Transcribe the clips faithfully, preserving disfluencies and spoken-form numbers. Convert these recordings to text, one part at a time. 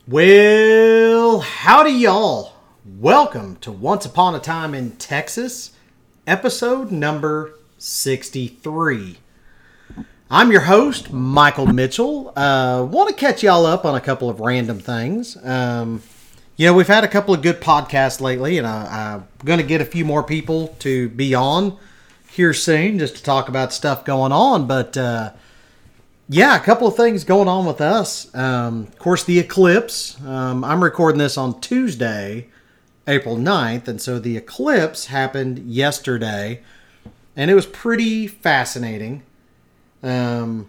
Well, howdy y'all. Welcome to Once Upon a Time in Texas, episode number sixty-three. I'm your host, Michael Mitchell. Uh, want to catch y'all up on a couple of random things. Um, you know, we've had a couple of good podcasts lately, and I, I'm going to get a few more people to be on here soon just to talk about stuff going on. But, uh, yeah, a couple of things going on with us. Um, of course, the eclipse. Um, I'm recording this on Tuesday, April ninth, and so the eclipse happened yesterday, and it was pretty fascinating. Um,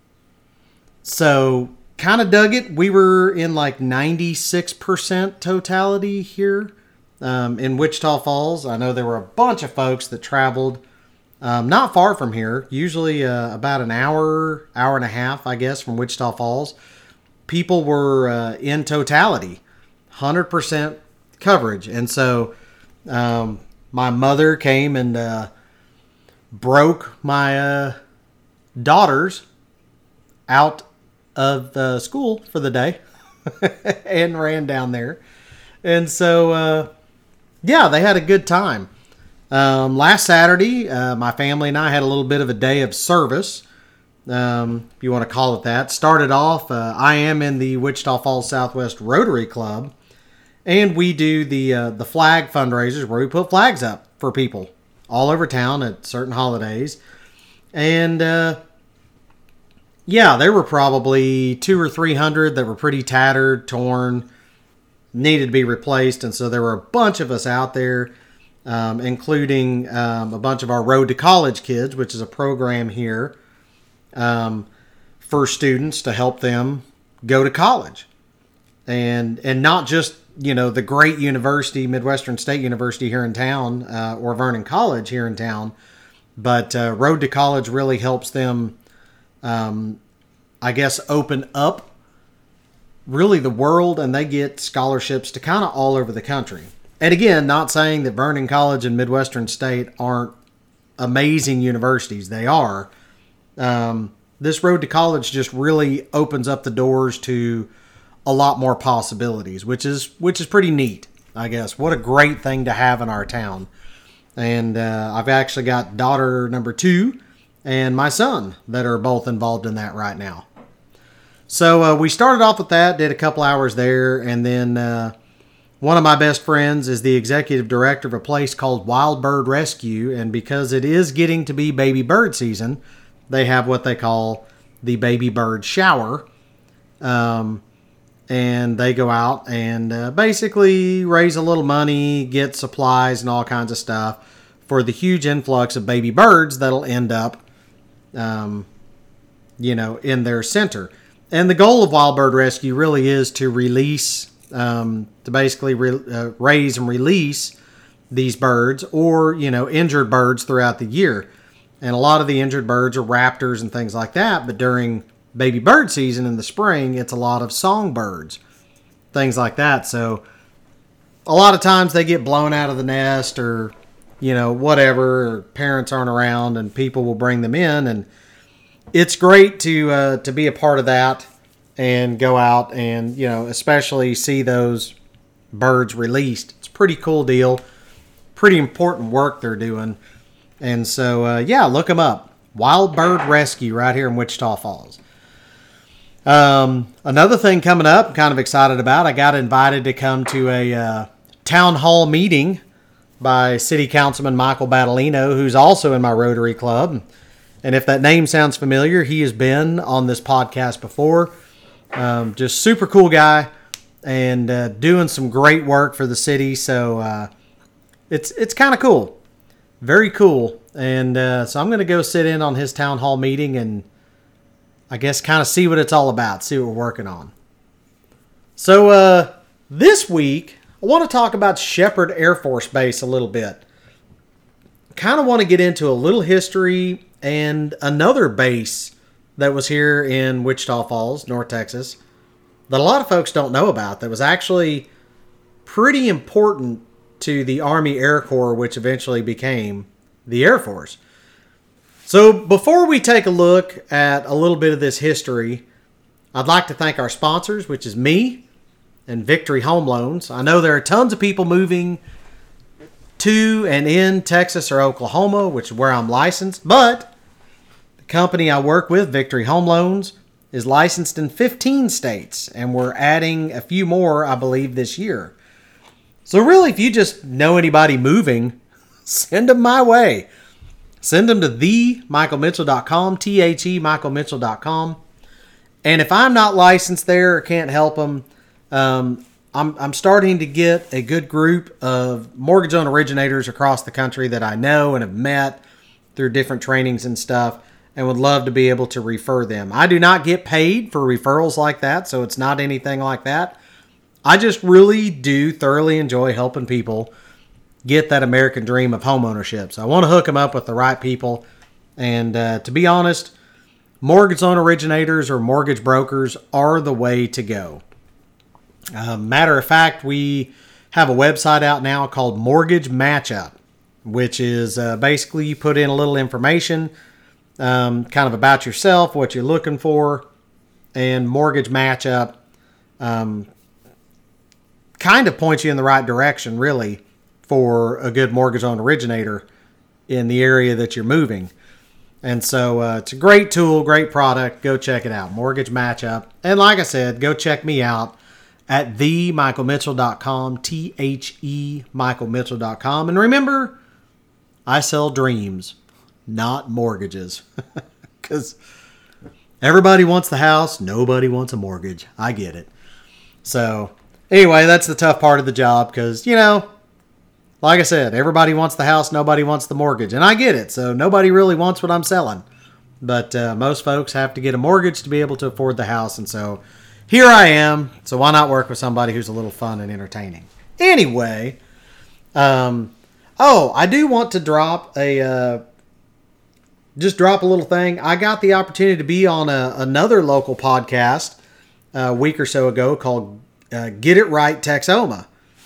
so kind of dug it. We were in like ninety-six percent totality here, um, in Wichita Falls. I know there were a bunch of folks that traveled, um, not far from here, usually, uh, about an hour, hour and a half, I guess, from Wichita Falls. People were, uh, in totality, one hundred percent coverage. And so, um, my mother came and, uh, broke my, uh, daughters out of uh, school for the day and ran down there. And so, uh, yeah, they had a good time. Um, last Saturday, uh, my family and I had a little bit of a day of service, um, if you want to call it that. Started off, uh, I am in the Wichita Falls Southwest Rotary Club, and we do the uh, the flag fundraisers where we put flags up for people all over town at certain holidays. And, uh, yeah, there were probably two or three hundred that were pretty tattered, torn, needed to be replaced. And so there were a bunch of us out there, um, including um, a bunch of our Road to College kids, which is a program here um, for students to help them go to college. And and not just, you know, the great university, Midwestern State University here in town, uh, or Vernon College here in town, but uh, Road to College really helps them, um, I guess, open up really the world, and they get scholarships to kind of all over the country. And again, not saying that Vernon College and Midwestern State aren't amazing universities. They are. Um, this Road to College just really opens up the doors to a lot more possibilities, which is which is pretty neat, I guess. What a great thing to have in our town. And uh, I've actually got daughter number two and my son that are both involved in that right now. So uh, we started off with that, did a couple hours there, and then uh, one of my best friends is the executive director of a place called Wild Bird Rescue, and because it is getting to be baby bird season, they have what they call the baby bird shower. Um, and they go out and uh, basically raise a little money, get supplies and all kinds of stuff for the huge influx of baby birds that'll end up, um, you know, in their center. And the goal of Wild Bird Rescue really is to release, um, to basically re- uh, raise and release these birds or, you know, injured birds throughout the year. And a lot of the injured birds are raptors and things like that. But during baby bird season in the spring, it's a lot of songbirds, things like that. So a lot of times they get blown out of the nest or, you know, whatever, or parents aren't around and people will bring them in. And it's great to uh, to be a part of that and go out and, you know, especially see those birds released. It's a pretty cool deal. Pretty important work they're doing. And so, uh, yeah, look them up. Wild Bird Rescue right here in Wichita Falls. Um, another thing coming up, I'm kind of excited about, I got invited to come to a uh, town hall meeting by City Councilman Michael Battolino, who's also in my Rotary Club. And if that name sounds familiar, he has been on this podcast before. Um, just super cool guy and uh, doing some great work for the city. So uh, it's it's kind of cool. Very cool. And uh, so I'm going to go sit in on his town hall meeting and I guess kind of see what it's all about, see what we're working on. So uh, this week, I want to talk about Sheppard Air Force Base a little bit. Kind of want to get into a little history and another base that was here in Wichita Falls, North Texas, that a lot of folks don't know about, that was actually pretty important to the Army Air Corps, which eventually became the Air Force. So before we take a look at a little bit of this history, I'd like to thank our sponsors, which is me and Victory Home Loans. I know there are tons of people moving to and in Texas or Oklahoma, which is where I'm licensed, but the company I work with, Victory Home Loans, is licensed in fifteen states, and we're adding a few more, I believe, this year. So really, if you just know anybody moving, send them my way. Send them to the michael mitchell dot com, T H E michael mitchell dot com. And if I'm not licensed there or can't help them, um, I'm, I'm starting to get a good group of mortgage loan originators across the country that I know and have met through different trainings and stuff, and would love to be able to refer them. I do not get paid for referrals like that, so it's not anything like that. I just really do thoroughly enjoy helping people get that American dream of home ownership. So I want to hook them up with the right people. And uh, to be honest, mortgage loan originators or mortgage brokers are the way to go. Uh, matter of fact, we have a website out now called Mortgage Matchup, which is uh, basically you put in a little information, um, kind of about yourself, what you're looking for, and Mortgage Matchup um, kind of points you in the right direction, really, for a good mortgage loan originator in the area that you're moving. And so uh, it's a great tool, great product. Go check it out, Mortgage Matchup. And like I said, go check me out at the michael mitchell dot com, T H E michael mitchell dot com. And remember, I sell dreams, not mortgages. Because everybody wants the house, nobody wants a mortgage. I get it. So anyway, that's the tough part of the job because, you know, like I said, everybody wants the house, nobody wants the mortgage. And I get it. So nobody really wants what I'm selling. But uh, most folks have to get a mortgage to be able to afford the house. And so here I am. So why not work with somebody who's a little fun and entertaining? Anyway, um, oh, I do want to drop a, uh, just drop a little thing. I got the opportunity to be on a, another local podcast a week or so ago called uh, Get It Right Texoma.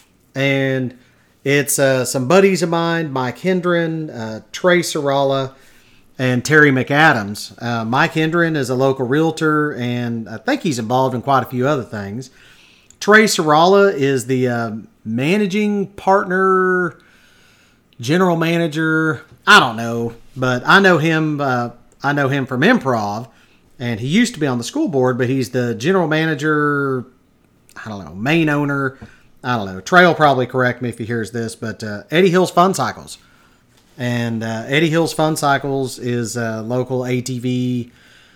And it's uh, some buddies of mine, Mike Hendren, uh, Trey Sarala, and Terry McAdams. Uh, Mike Hendren is a local realtor, and I think he's involved in quite a few other things. Trey Sarala is the uh, managing partner, general manager. I don't know, but I know him. Uh, I know him from Improv, and he used to be on the school board, but he's the general manager. I don't know, main owner. I don't know. Trey will probably correct me if he hears this, but uh, Eddie Hills Fun Cycles. And uh, Eddie Hills Fun Cycles is a local A T V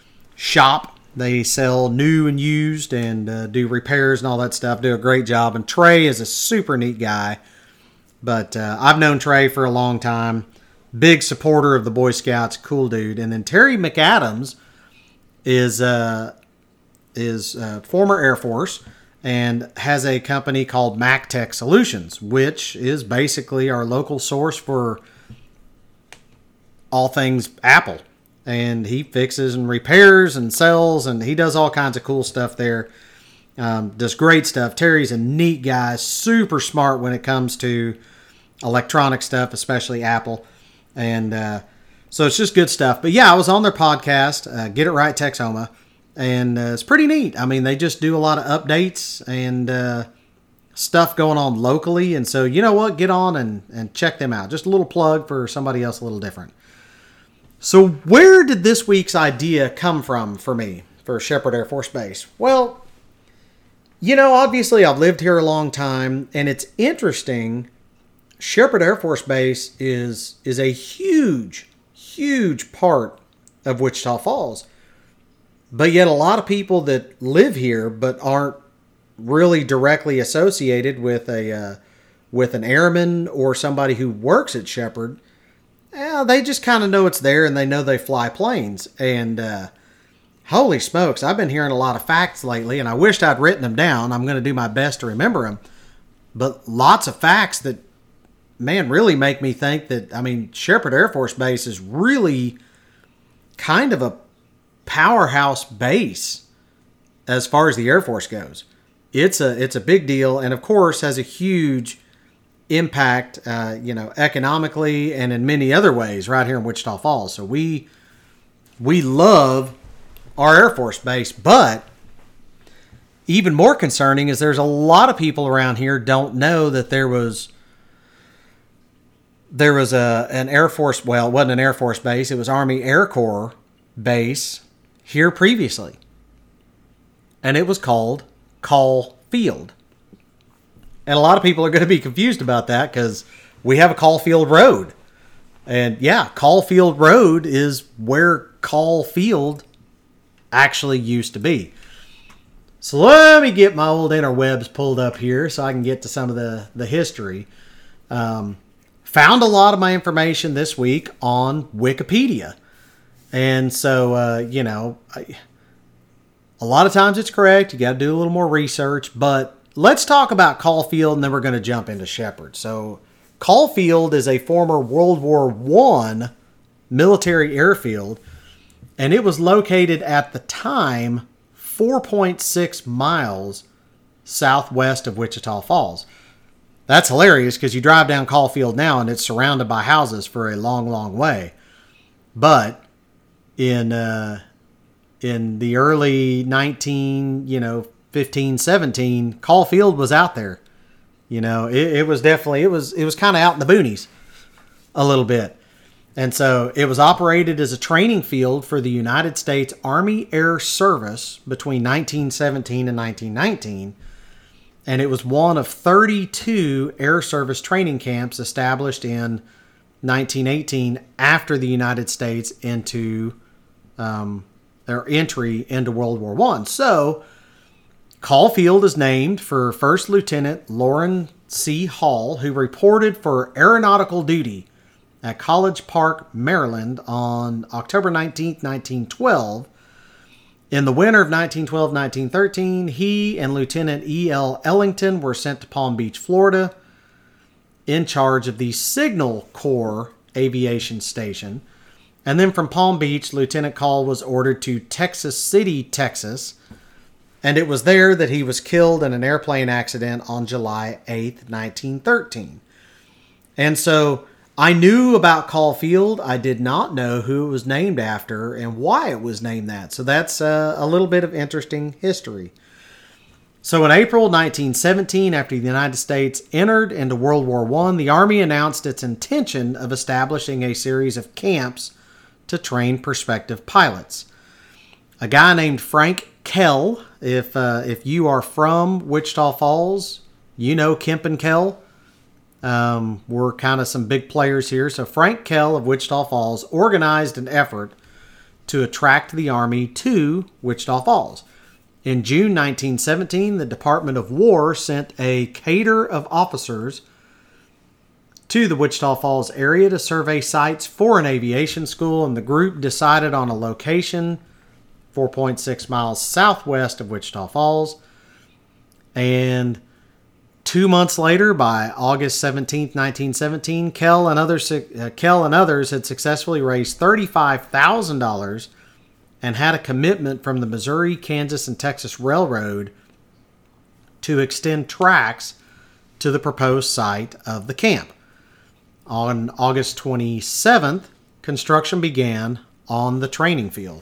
shop. They sell new and used and uh, do repairs and all that stuff. Do a great job. And Trey is a super neat guy. But uh, I've known Trey for a long time. Big supporter of the Boy Scouts. Cool dude. And then Terry McAdams is, uh, is uh, former Air Force and has a company called MacTech Solutions, which is basically our local source for all things Apple. And he fixes and repairs and sells, and he does all kinds of cool stuff there. Um, does great stuff. Terry's a neat guy, super smart when it comes to electronic stuff, especially Apple. And uh, so it's just good stuff. But yeah, I was on their podcast, uh, Get It Right Texoma, and uh, it's pretty neat. I mean, they just do a lot of updates and uh, stuff going on locally. And so, you know what? Get on and, and check them out. Just a little plug for somebody else a little different. So where did this week's idea come from for me, for Sheppard Air Force Base? Well, you know, obviously I've lived here a long time, and it's interesting. Sheppard Air Force Base is is a huge, huge part of Wichita Falls. But yet a lot of people that live here but aren't really directly associated with a uh, with an airman or somebody who works at Sheppard, yeah, they just kind of know it's there, and they know they fly planes. And uh, holy smokes, I've been hearing a lot of facts lately, and I wished I'd written them down. I'm going to do my best to remember them. But lots of facts that, man, really make me think that, I mean, Sheppard Air Force Base is really kind of a powerhouse base as far as the Air Force goes. It's a it's a big deal, and of course has a huge impact, uh, you know, economically and in many other ways right here in Wichita Falls. So we we love our Air Force Base, but even more concerning is there's a lot of people around here don't know that there was there was a an Air Force, well, it wasn't an Air Force base, it was Army Air Corps base here previously. And it was called Call Field. And a lot of people are going to be confused about that because we have a Call Field Road. And yeah, Call Field Road is where Call Field actually used to be. So let me get my old interwebs pulled up here so I can get to some of the, the history. Um, found a lot of my information this week on Wikipedia. And so, uh, you know, I, a lot of times it's correct. You got to do a little more research. But let's talk about Call Field, and then we're going to jump into Shepherd. So Call Field is a former World War One military airfield, and it was located at the time four point six miles southwest of Wichita Falls. That's hilarious because you drive down Call Field now and it's surrounded by houses for a long, long way. But in uh, in the early nineteen, you know, fifteen, seventeen, Call Field was out there. You know, it, it was definitely, it was, it was kind of out in the boonies a little bit. And so it was operated as a training field for the United States Army Air Service between nineteen seventeen and nineteen nineteen. And it was one of thirty-two Air Service training camps established in nineteen eighteen after the United States into um, their entry into World War One. So Call Field is named for First Lieutenant Loren C. Hall, who reported for aeronautical duty at College Park, Maryland on October nineteenth, nineteen twelve. In the winter of nineteen twelve nineteen thirteen, he and Lieutenant E L. Ellington were sent to Palm Beach, Florida, in charge of the Signal Corps Aviation Station. And then from Palm Beach, Lieutenant Call was ordered to Texas City, Texas, and it was there that he was killed in an airplane accident on July eighth, nineteen thirteen. And so I knew about Call Field. I did not know who it was named after and why it was named that. So that's uh, a little bit of interesting history. So in April nineteen seventeen, after the United States entered into World War One, the Army announced its intention of establishing a series of camps to train prospective pilots. A guy named Frank Kell, if uh, if you are from Wichita Falls, you know Kemp and Kell. Um, we're kind of some big players here. So Frank Kell of Wichita Falls organized an effort to attract the Army to Wichita Falls. In June nineteen seventeen, the Department of War sent a cadre of officers to the Wichita Falls area to survey sites for an aviation school, and the group decided on a location four point six miles southwest of Wichita Falls. And two months later, by August seventeenth, nineteen seventeen, Kell and others, uh, Kell and others had successfully raised thirty-five thousand dollars and had a commitment from the Missouri, Kansas, and Texas Railroad to extend tracks to the proposed site of the camp. On August twenty-seventh, construction began on the training field.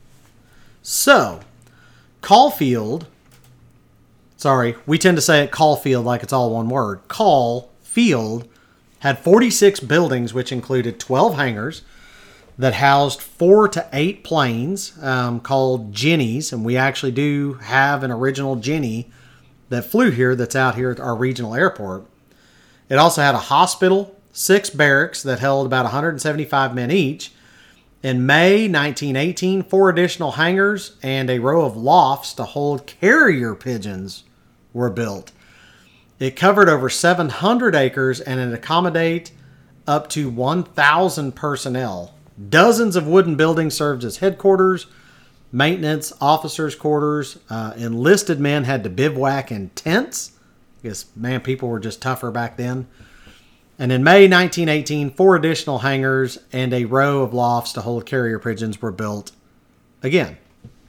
So, Call Field, sorry, we tend to say it Call Field like it's all one word. Call Field had forty-six buildings, which included twelve hangars that housed four to eight planes um, called Jennies. And we actually do have an original Jenny that flew here that's out here at our regional airport. It also had a hospital, six barracks that held about one hundred seventy-five men each. In May nineteen eighteen, four additional hangars and a row of lofts to hold carrier pigeons were built. It covered over seven hundred acres and it accommodated up to one thousand personnel. Dozens of wooden buildings served as headquarters, maintenance, officers' quarters. Uh, enlisted men had to bivouac in tents. I guess, man, people were just tougher back then. And in May nineteen eighteen, four additional hangars and a row of lofts to hold carrier pigeons were built again.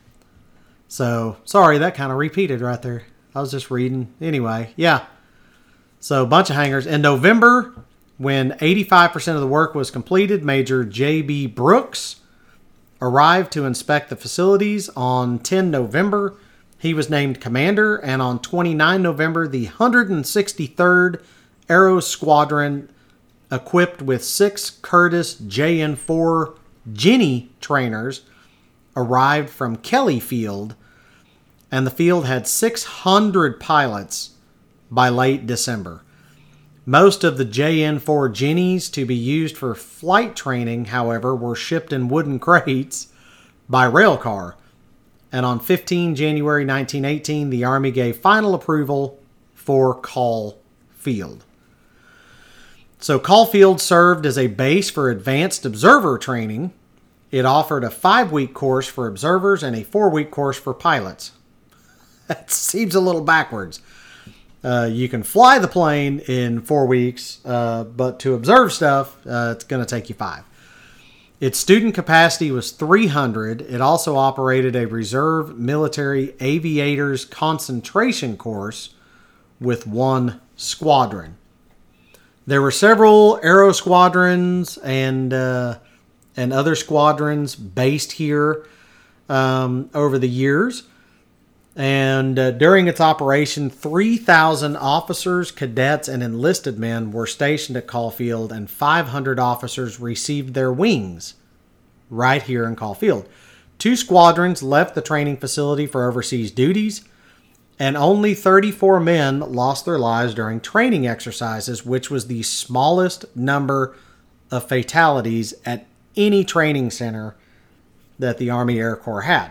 So, sorry, that kind of repeated right there. I was just reading. Anyway, yeah. So, a bunch of hangars. In November, when eighty-five percent of the work was completed, Major J B. Brooks arrived to inspect the facilities. On the tenth of November, He was named commander, and on the twenty-ninth of November, the one hundred sixty-third Aero Squadron, equipped with six Curtiss J N four Jenny trainers, arrived from Kelly Field, and the field had six hundred pilots by late December. Most of the J N four Jennies to be used for flight training, however, were shipped in wooden crates by rail car. And on the fifteenth of January nineteen eighteen, the Army gave final approval for Call Field. So Call Field served as a base for advanced observer training. It offered a five-week course for observers and a four-week course for pilots. That seems a little backwards. Uh, you can fly the plane in four weeks, uh, but to observe stuff, uh, it's going to take you five. Its student capacity was three hundred. It also operated a reserve military aviators concentration course with one squadron. There were several aero squadrons and uh, and other squadrons based here um, over the years. And uh, during its operation, three thousand officers, cadets, and enlisted men were stationed at Call Field, and five hundred officers received their wings right here in Call Field. Two squadrons left the training facility for overseas duties, and only thirty-four men lost their lives during training exercises, which was the smallest number of fatalities at any training center that the Army Air Corps had.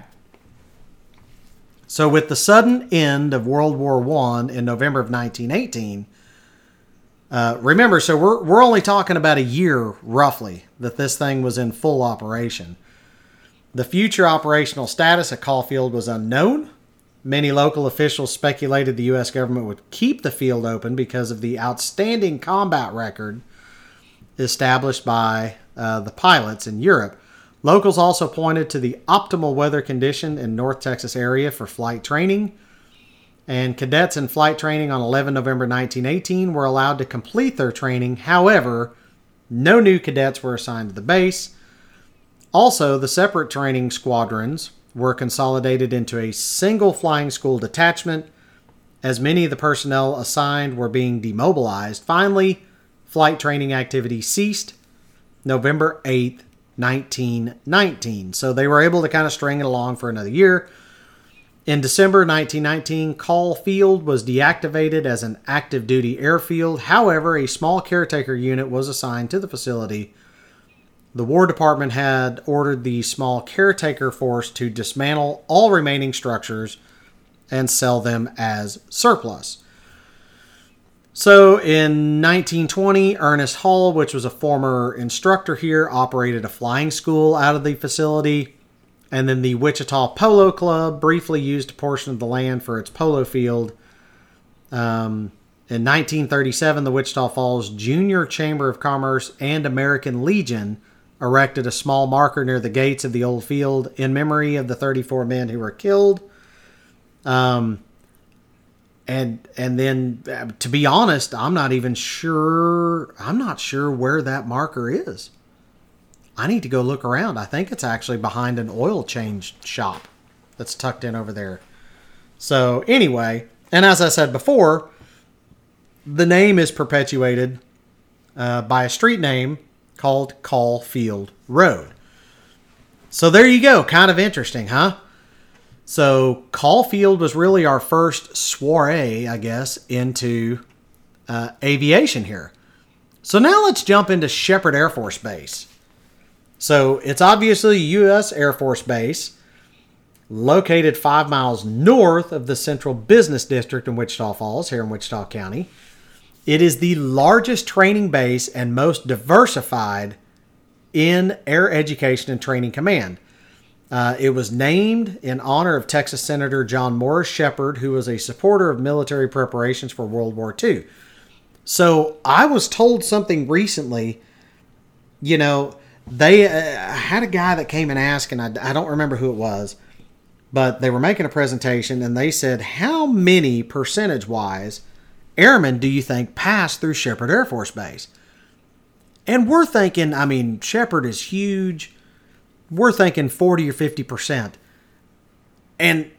So with the sudden end of World War One in November of nineteen eighteen, uh, remember, so we're, we're only talking about a year, roughly, that this thing was in full operation. The future operational status at Call Field was unknown. Many local officials speculated the U S government would keep the field open because of the outstanding combat record established by uh, the pilots in Europe. Locals also pointed to the optimal weather condition in North Texas area for flight training, and cadets in flight training on the eleventh of November nineteen eighteen were allowed to complete their training. However, no new cadets were assigned to the base. Also, the separate training squadrons were consolidated into a single flying school detachment, as many of the personnel assigned were being demobilized. Finally, flight training activity ceased November eighth, nineteen nineteen. So they were able to kind of string it along for another year. In December nineteen nineteen, Call Field was deactivated as an active duty airfield. However, a small caretaker unit was assigned to the facility. The War Department had ordered the small caretaker force to dismantle all remaining structures and sell them as surplus. So in nineteen twenty, Ernest Hall, which was a former instructor here, operated a flying school out of the facility. And then the Wichita Polo Club briefly used a portion of the land for its polo field. Um, in nineteen thirty-seven, the Wichita Falls Junior Chamber of Commerce and American Legion erected a small marker near the gates of the old field in memory of the thirty-four men who were killed. Um... And and then, uh, to be honest, I'm not even sure, I'm not sure where that marker is. I need to go look around. I think it's actually behind an oil change shop that's tucked in over there. So anyway, and as I said before, the name is perpetuated uh, by a street name called Call Field Road. So there you go. Kind of interesting, huh? So Call Field was really our first soiree, I guess, into uh, aviation here. So now let's jump into Sheppard Air Force Base. So it's obviously a U S Air Force Base located five miles north of the Central Business District in Wichita Falls, here in Wichita County. It is the largest training base and most diversified in Air Education and Training Command. Uh, it was named in honor of Texas Senator John Morris Sheppard, who was a supporter of military preparations for World War Two. So I was told something recently, you know, they uh, had a guy that came and asked, and I, I don't remember who it was, but they were making a presentation, and they said, how many percentage-wise airmen do you think pass through Sheppard Air Force Base? And we're thinking, I mean, Sheppard is huge. We're thinking forty or fifty percent. And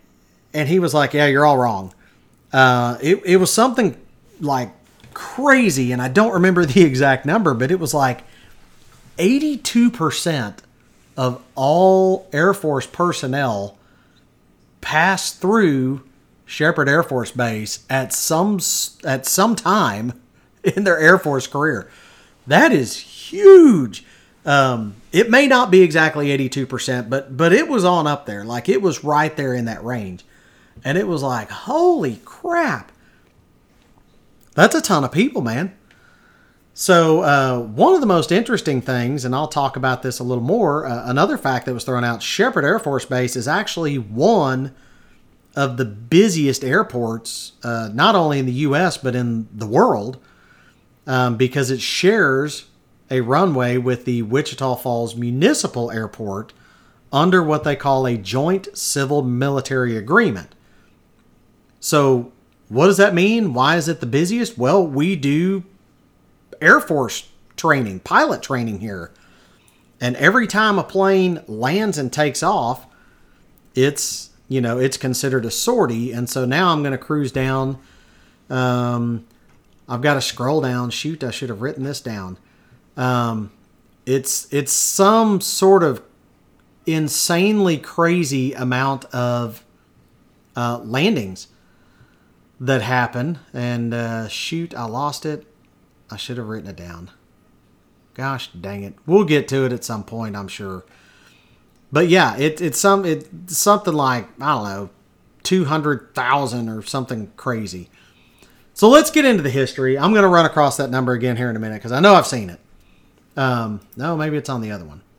And he was like, yeah, you're all wrong. Uh, it, it was something like crazy, and I don't remember the exact number, but it was like eighty-two percent of all Air Force personnel pass through Sheppard Air Force Base at some at some time in their Air Force career. That is huge. Um, it may not be exactly eighty-two percent, but but it was on up there. Like, it was right there in that range. And it was like, holy crap. That's a ton of people, man. So uh, one of the most interesting things, and I'll talk about this a little more, uh, another fact that was thrown out, Sheppard Air Force Base is actually one of the busiest airports, uh, not only in the U S, but in the world, um, because it shares a runway with the Wichita Falls Municipal Airport under what they call a joint civil-military agreement. So what does that mean? Why is it the busiest? Well, we do Air Force training, pilot training here. And every time a plane lands and takes off, it's, you know, it's considered a sortie. And so now I'm going to cruise down. Um, I've got to scroll down. Shoot, I should have written this down. Um, it's, it's some sort of insanely crazy amount of uh, landings that happen. And uh, shoot, I lost it. I should have written it down. Gosh dang it. We'll get to it at some point, I'm sure. But yeah, it, it's some it's something like, I don't know, two hundred thousand or something crazy. So let's get into the history. I'm going to run across that number again here in a minute because I know I've seen it. Um, no, maybe it's on the other one.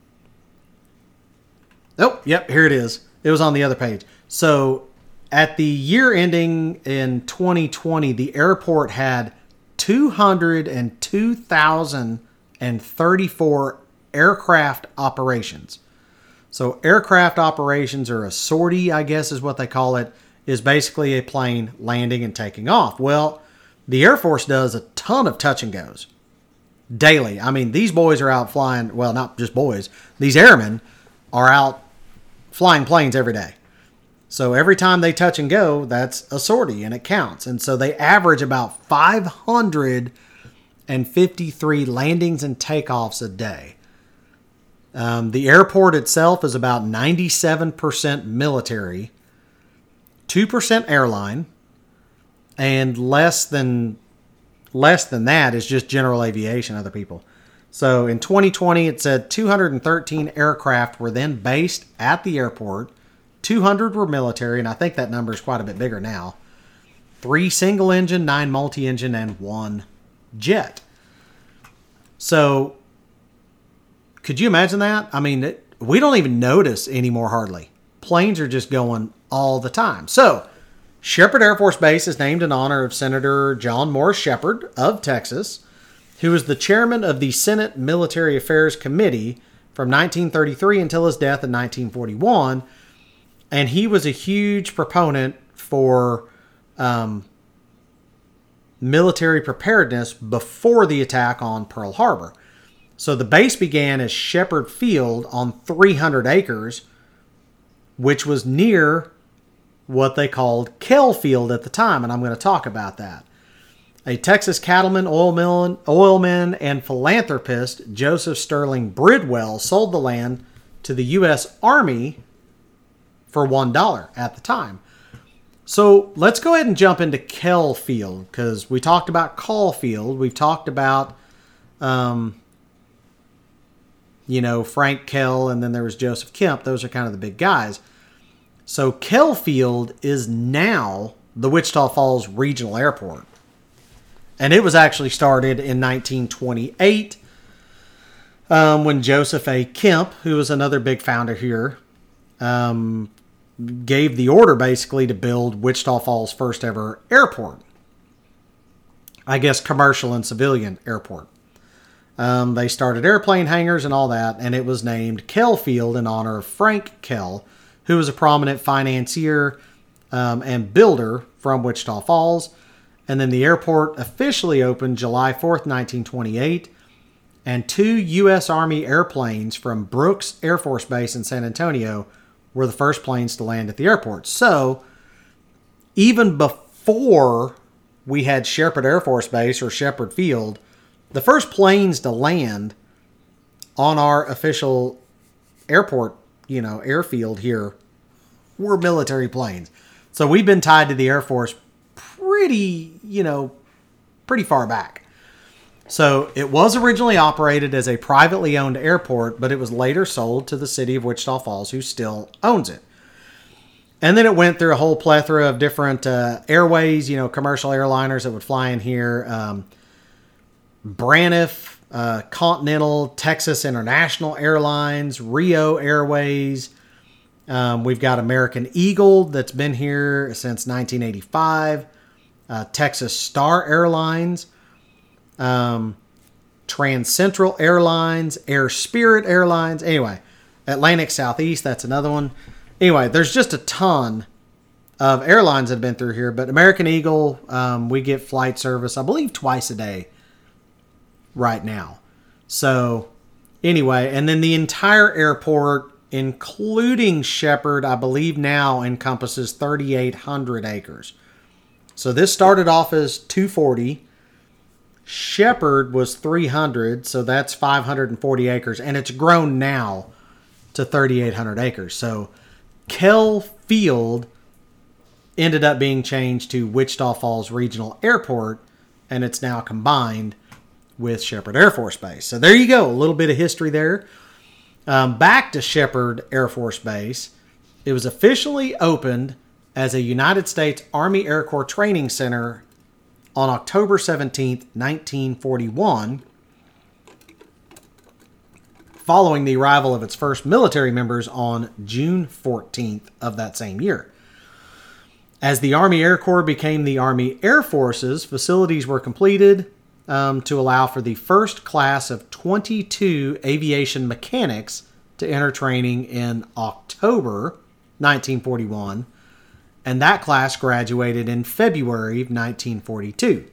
Oh, yep, here it is. It was on the other page. So at the year ending in twenty twenty, the airport had two hundred two thousand thirty-four aircraft operations. So aircraft operations, or a sortie, I guess is what they call it, is basically a plane landing and taking off. Well, the Air Force does a ton of touch and goes daily. I mean, these boys are out flying, well, not just boys, these airmen are out flying planes every day. So every time they touch and go, that's a sortie, and it counts. And so they average about five hundred fifty-three landings and takeoffs a day. Um, the airport itself is about ninety-seven percent military, two percent airline, and less than less than that is just general aviation, other people. So in twenty twenty, it said two hundred thirteen aircraft were then based at the airport. two hundred were military, and I think that number is quite a bit bigger now. Three single engine, nine multi-engine, and one jet. So could you imagine that? I mean, it, we don't even notice anymore hardly. Planes are just going all the time. So Sheppard Air Force Base is named in honor of Senator John Morris Sheppard of Texas, who was the chairman of the Senate Military Affairs Committee from nineteen thirty-three until his death in nineteen forty-one. And he was a huge proponent for um, military preparedness before the attack on Pearl Harbor. So the base began as Sheppard Field on three hundred acres, which was near what they called Kell Field at the time, and I'm going to talk about that. A Texas cattleman, oilman, oilman, and philanthropist, Joseph Sterling Bridwell, sold the land to the U S Army for one dollar at the time. So let's go ahead and jump into Kell Field, because we talked about Caulfield. We've talked about, um, you know, Frank Kell, and then there was Joseph Kemp. Those are kind of the big guys. So Kell Field is now the Wichita Falls Regional Airport. And it was actually started in nineteen twenty-eight um, when Joseph A. Kemp, who was another big founder here, um, gave the order basically to build Wichita Falls' first ever airport. I guess commercial and civilian airport. Um, they started airplane hangars and all that, and it was named Kell Field in honor of Frank Kell, who was a prominent financier um, and builder from Wichita Falls. And then the airport officially opened July fourth, nineteen twenty-eight, and two U S Army airplanes from Brooks Air Force Base in San Antonio were the first planes to land at the airport. So even before we had Sheppard Air Force Base or Sheppard Field, the first planes to land on our official airport, you know, airfield here were military planes. So we've been tied to the Air Force pretty, you know, pretty far back. So it was originally operated as a privately owned airport, but it was later sold to the city of Wichita Falls, who still owns it. And then it went through a whole plethora of different uh, airways, you know, commercial airliners that would fly in here. Um, Braniff, uh, Continental, Texas International Airlines, Rio Airways. Um, we've got American Eagle that's been here since nineteen eighty-five. Uh, Texas Star Airlines. Um, Trans Central Airlines, Air Spirit Airlines. Anyway, Atlantic Southeast, that's another one. Anyway, there's just a ton of airlines that have been through here, but American Eagle, um, we get flight service, I believe, twice a day right now. So anyway, and then the entire airport, including Sheppard, I believe now encompasses thirty-eight hundred acres. So this started off as two forty. Sheppard was three hundred, so that's five hundred forty acres, and it's grown now to thirty-eight hundred acres. So Kell Field ended up being changed to Wichita Falls Regional Airport, and it's now combined with Sheppard Air Force Base. So there you go, a little bit of history there. Um, back to Sheppard Air Force Base. It was officially opened as a United States Army Air Corps Training Center on October seventeenth, nineteen forty-one, following the arrival of its first military members on June fourteenth of that same year. As the Army Air Corps became the Army Air Forces, facilities were completed um, to allow for the first class of twenty-two aviation mechanics to enter training in October nineteen forty-one. And that class graduated in February of nineteen forty-two.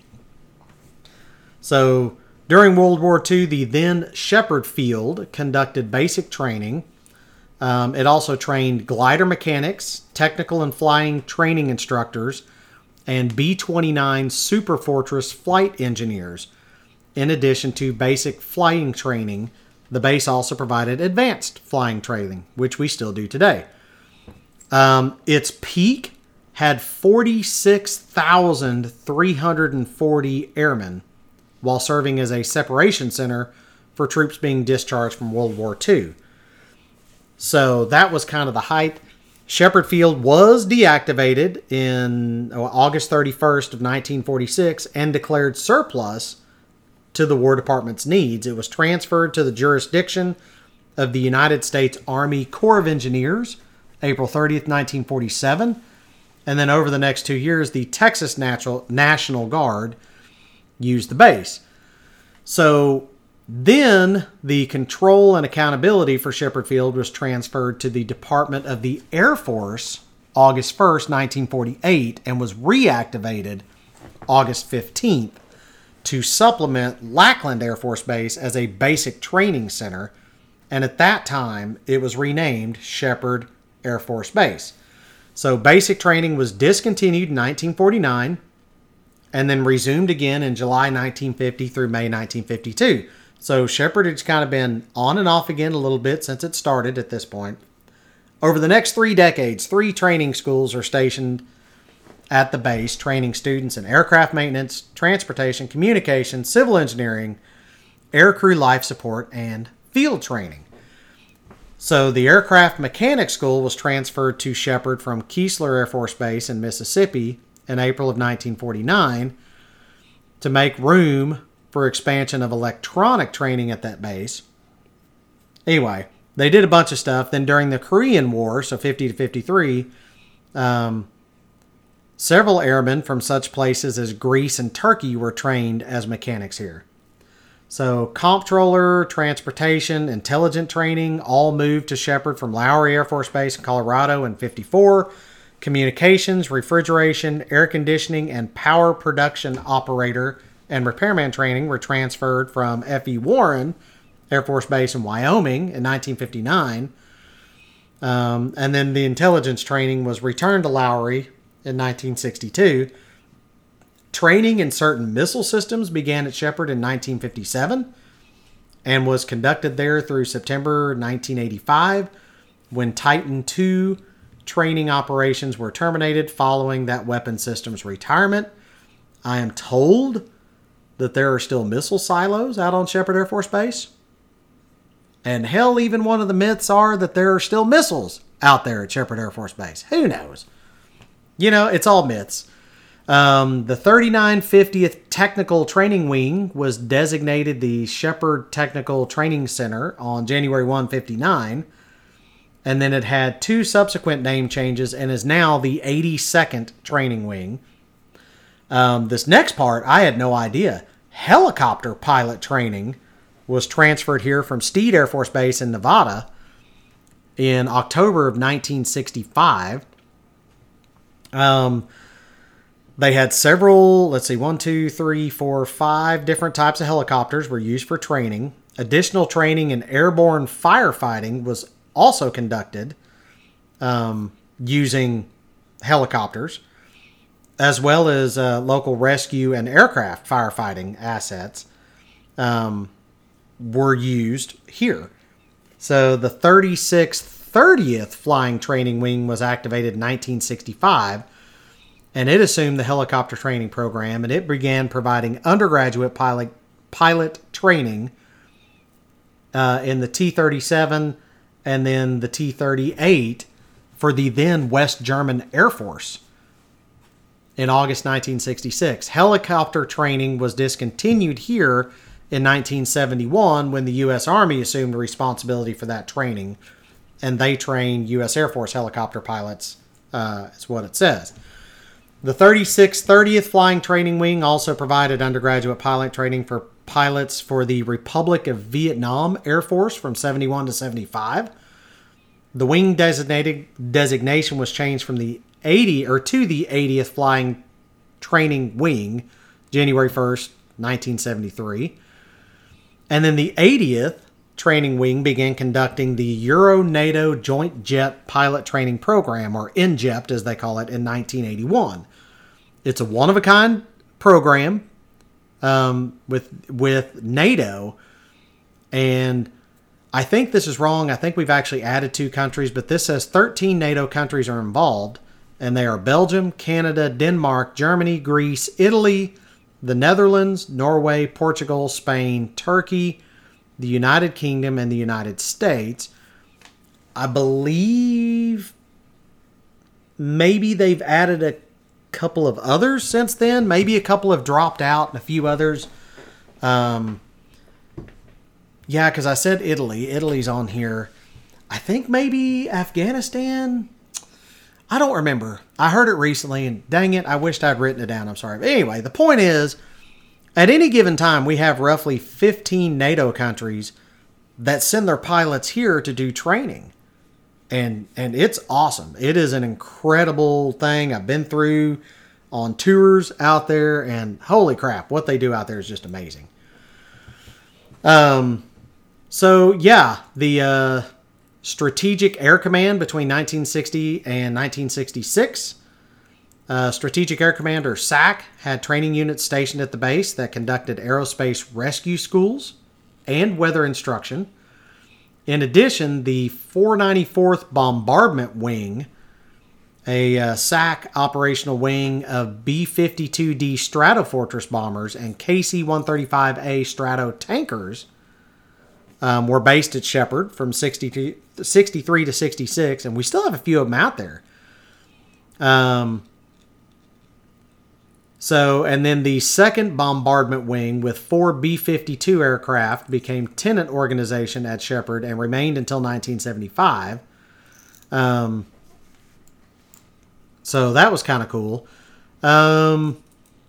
So during World War Two, the then Sheppard Field conducted basic training. Um, it also trained glider mechanics, technical and flying training instructors, and B twenty-nine Super Fortress flight engineers. In addition to basic flying training, the base also provided advanced flying training, which we still do today. Um, its peak had forty-six thousand three hundred forty airmen while serving as a separation center for troops being discharged from World War Two. So that was kind of the height. Sheppard Field was deactivated in August thirty-first of nineteen forty-six and declared surplus to the War Department's needs. It was transferred to the jurisdiction of the United States Army Corps of Engineers April thirtieth, nineteen forty-seven. And then over the next two years, the Texas Natural, National Guard used the base. So then the control and accountability for Sheppard Field was transferred to the Department of the Air Force August first, nineteen forty-eight, and was reactivated August fifteenth to supplement Lackland Air Force Base as a basic training center. And at that time, it was renamed Sheppard Air Force Base. So basic training was discontinued in nineteen forty-nine and then resumed again in July nineteen fifty through May nineteen fifty-two. So Sheppard has kind of been on and off again a little bit since it started at this point. Over the next three decades, three training schools are stationed at the base, training students in aircraft maintenance, transportation, communication, civil engineering, aircrew life support, and field training. So the Aircraft Mechanics School was transferred to Sheppard from Keesler Air Force Base in Mississippi in April of nineteen forty-nine to make room for expansion of electronic training at that base. Anyway, they did a bunch of stuff. Then during the Korean War, so fifty to fifty-three, um, several airmen from such places as Greece and Turkey were trained as mechanics here. So comptroller, transportation, intelligence training all moved to Sheppard from Lowry Air Force Base in Colorado in fifty-four. Communications, refrigeration, air conditioning, and power production operator and repairman training were transferred from F E Warren Air Force Base in Wyoming in nineteen fifty-nine. Um, and then the intelligence training was returned to Lowry in nineteen sixty-two. Training in certain missile systems began at Sheppard in nineteen fifty-seven and was conducted there through September nineteen eighty-five, when Titan two training operations were terminated following that weapon system's retirement. I am told that there are still missile silos out on Sheppard Air Force Base. And hell, even one of the myths are that there are still missiles out there at Sheppard Air Force Base. Who knows? You know, it's all myths. Um, the thirty-nine fiftieth Technical Training Wing was designated the Sheppard Technical Training Center on January first, fifty-nine. And then it had two subsequent name changes and is now the eighty-second Training Wing. Um, this next part, I had no idea. Helicopter pilot training was transferred here from Steed Air Force Base in Nevada in October of nineteen sixty-five. Um, they had several, let's see, one, two, three, four, five different types of helicopters were used for training. Additional training in airborne firefighting was also conducted um, using helicopters, as well as uh, local rescue and aircraft firefighting assets um, were used here. So the thirty-sixth thirtieth Flying Training Wing was activated in nineteen sixty-five, and it assumed the helicopter training program, and it began providing undergraduate pilot pilot training uh, in the T thirty-seven and then the T thirty-eight for the then West German Air Force. In August nineteen sixty-six, helicopter training was discontinued here in nineteen seventy-one when the U S Army assumed responsibility for that training, and they trained U S Air Force helicopter pilots, uh, is what it says. The thirty-sixth thirtieth Flying Training Wing also provided undergraduate pilot training for pilots for the Republic of Vietnam Air Force from seventy-one to seventy-five. The wing designated designation was changed from the eighty or to the eightieth Flying Training Wing, January first, nineteen seventy-three. And then the eightieth Training Wing began conducting the Euro-NATO Joint Jet Pilot Training Program, or N J E P T as they call it, in nineteen eighty-one. It's a one-of-a-kind program um, with with NATO, and I think this is wrong. I think we've actually added two countries, but this says thirteen NATO countries are involved, and they are Belgium, Canada, Denmark, Germany, Greece, Italy, the Netherlands, Norway, Portugal, Spain, Turkey, the United Kingdom, and the United States. I believe maybe they've added a couple of others since then. Maybe a couple have dropped out and a few others. Um, yeah, because I said Italy. Italy's on here. I think maybe Afghanistan. I don't remember. I heard it recently, and dang it, I wished I'd written it down. I'm sorry. But anyway, the point is, at any given time, we have roughly fifteen NATO countries that send their pilots here to do training. And and it's awesome. It is an incredible thing. I've been through on tours out there, and holy crap, what they do out there is just amazing. Um, so yeah, the uh, Strategic Air Command between nineteen sixty and nineteen sixty-six. Uh, Strategic Air Command, or S A C, had training units stationed at the base that conducted aerospace rescue schools and weather instruction. In addition, the four ninety-fourth Bombardment Wing, a uh, S A C operational wing of B fifty-two D Stratofortress bombers and K C one thirty-five A Strato tankers, um, were based at Sheppard from sixty-three to sixty-six, and we still have a few of them out there. Um, so, and then the second Bombardment Wing with four B fifty-two aircraft became tenant organization at Sheppard and remained until nineteen seventy-five. Um, so that was kind of cool. Um,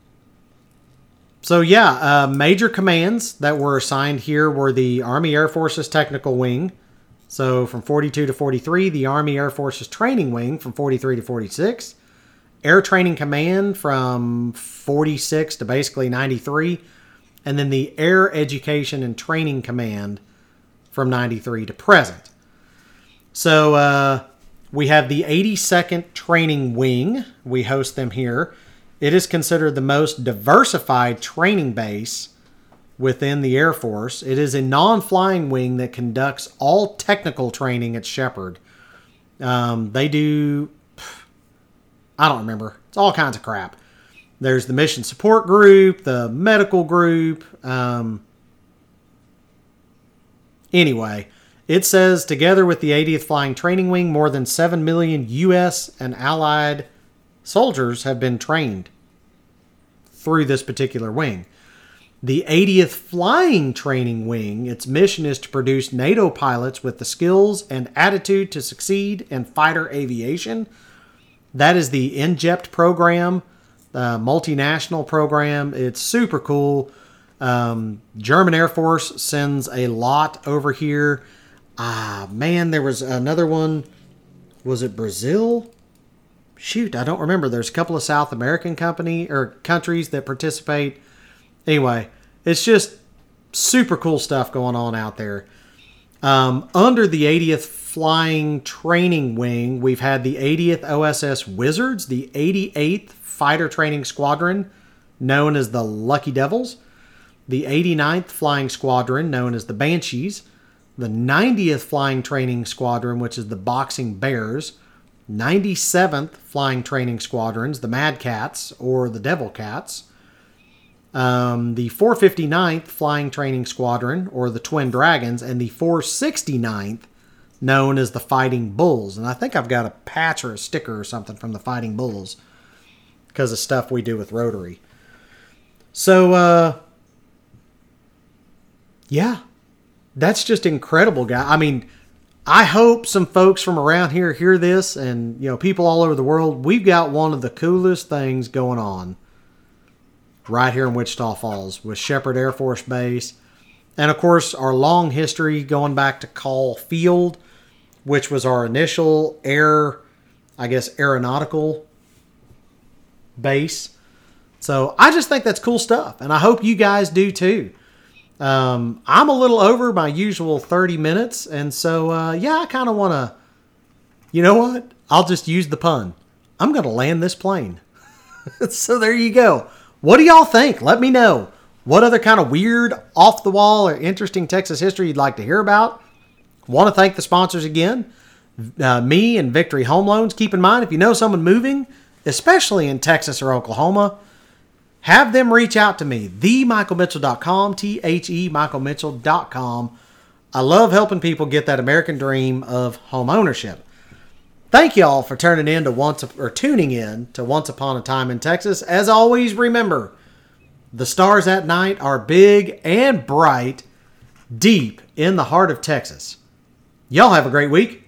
so yeah, uh, major commands that were assigned here were the Army Air Forces Technical Wing. So from forty-two to forty-three, the Army Air Forces Training Wing from forty-three to forty-six. Air Training Command from forty-six to basically ninety-three. And then the Air Education and Training Command from ninety-three to present. So uh, we have the eighty-second Training Wing. We host them here. It is considered the most diversified training base within the Air Force. It is a non-flying wing that conducts all technical training at Shepherd. Um, they do, I don't remember. It's all kinds of crap. There's the mission support group, the medical group. Um, anyway, it says together with the eightieth Flying Training Wing, more than seven million U S and Allied soldiers have been trained through this particular wing. The eightieth Flying Training Wing, its mission is to produce NATO pilots with the skills and attitude to succeed in fighter aviation. That is the INJEPT program, the multinational program. It's super cool. Um, German Air Force sends a lot over here. Ah, man, there was another one. Was it Brazil? Shoot, I don't remember. There's a couple of South American company or countries that participate. Anyway, it's just super cool stuff going on out there. Um, under the eightieth Flying Training Wing, we've had the eightieth O S S Wizards, the eighty-eighth Fighter Training Squadron, known as the Lucky Devils, the eighty-ninth Flying Squadron, known as the Banshees, the ninetieth Flying Training Squadron, which is the Boxing Bears, ninety-seventh Flying Training Squadrons, the Mad Cats or the Devil Cats, um, the four hundred fifty-ninth Flying Training Squadron or the Twin Dragons, and the four hundred sixty-ninth known as the Fighting Bulls. And I think I've got a patch or a sticker or something from the Fighting Bulls because of stuff we do with Rotary. So, uh, yeah, that's just incredible, guy. I mean, I hope some folks from around here hear this, and you know, people all over the world. We've got one of the coolest things going on right here in Wichita Falls with Shepherd Air Force Base, and of course our long history going back to Call Field, which was our initial air, I guess, aeronautical base. So I just think that's cool stuff, and I hope you guys do too. Um, I'm a little over my usual thirty minutes, and so, uh, yeah, I kind of want to, you know what? I'll just use the pun. I'm going to land this plane. So there you go. What do y'all think? Let me know. What other kind of weird, off-the-wall, or interesting Texas history you'd like to hear about? Want to thank the sponsors again. Uh, me and Victory Home Loans. Keep in mind, if you know someone moving, especially in Texas or Oklahoma, have them reach out to me, the michael mitchell dot com, T H E michael mitchell dot com. I love helping people get that American dream of home ownership. Thank you all for turning in to once or tuning in to Once Upon a Time in Texas. As always, remember, the stars at night are big and bright, deep in the heart of Texas. Y'all have a great week.